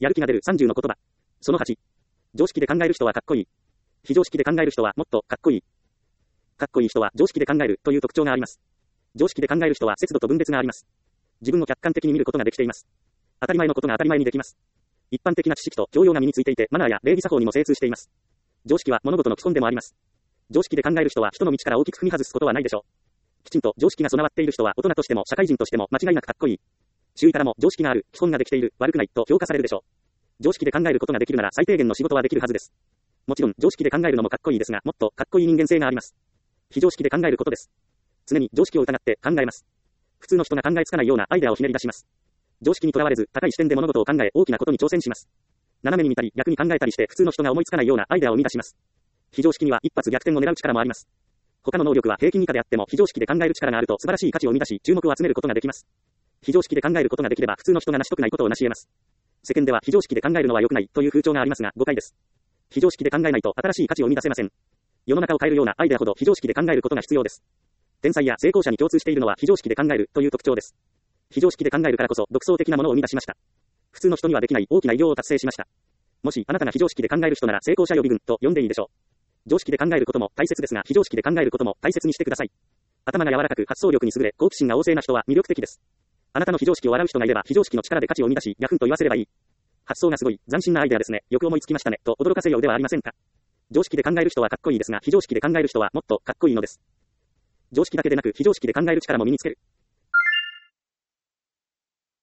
やる気が出る30の言葉。その8。常識で考える人はかっこいい。非常識で考える人はもっとかっこいい。かっこいい人は常識で考えるという特徴があります。常識で考える人は節度と分別があります。自分を客観的に見ることができています。当たり前のことが当たり前にできます。一般的な知識と教養が身についていて、マナーや礼儀作法にも精通しています。常識は物事の基本でもあります。常識で考える人は人の道から大きく踏み外すことはないでしょう。きちんと常識が備わっている人は大人としても社会人としても間違いなくかっこいい。周囲からも常識がある、基本ができている、悪くないと評価されるでしょう。常識で考えることができるなら最低限の仕事はできるはずです。もちろん常識で考えるのもかっこいいですが、もっとかっこいい人間性があります。非常識で考えることです。常に常識を疑って考えます。普通の人が考えつかないようなアイデアをひねり出します。常識にとらわれず高い視点で物事を考え大きなことに挑戦します。斜めに見たり逆に考えたりして普通の人が思いつかないようなアイデアを生み出します。非常識には一発逆転を狙う力もあります。他の能力は平均以下であっても非常識で考える力があると素晴らしい価値を生み出し注目を集めることができます。非常識で考えることができれば普通の人が成し得ないことを成し得ます。世間では非常識で考えるのは良くないという風潮がありますが誤解です。非常識で考えないと新しい価値を生み出せません。世の中を変えるようなアイデアほど非常識で考えることが必要です。天才や成功者に共通しているのは非常識で考えるという特徴です。非常識で考えるからこそ独創的なものを生み出しました。普通の人にはできない大きな偉業を達成しました。もしあなたが非常識で考える人なら成功者予備軍と呼んでいいでしょう。常識で考えることも大切ですが非常識で考えることも大切にしてください。頭が柔らかく発想力に優れ好奇心が旺盛な人は魅力的です。あなたの非常識を笑う人がいれば非常識の力で価値を生み出しヤフンと言わせればいい。発想がすごい、斬新なアイデアですね。よく思いつきましたね。と驚かせようではありませんか。常識で考える人はかっこいいですが非常識で考える人はもっとかっこいいのです。常識だけでなく非常識で考える力も身につける。